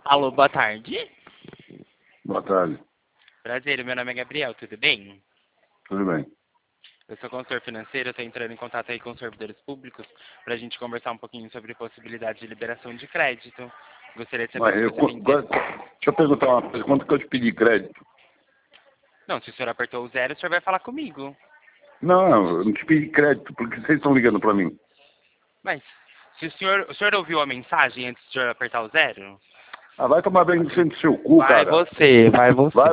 Alô, boa tarde. Boa tarde. Prazer, meu nome é Gabriel, tudo bem? Tudo bem. Eu sou consultor financeiro, estou entrando em contato aí com os servidores públicos para a gente conversar um pouquinho sobre possibilidade de liberação de crédito. Gostaria de saber Mas se eu, você tem tempo. deixa eu perguntar uma coisa. Quanto que eu te pedi crédito? Não, se o senhor apertou o zero, o senhor vai falar comigo. Não, eu não te pedi crédito. Por que vocês estão ligando para mim? Mas, se o senhor ouviu a mensagem antes de o senhor apertar o zero? Ah, vai tomar bem no seu cu, Vai cara. você, vai você. Vai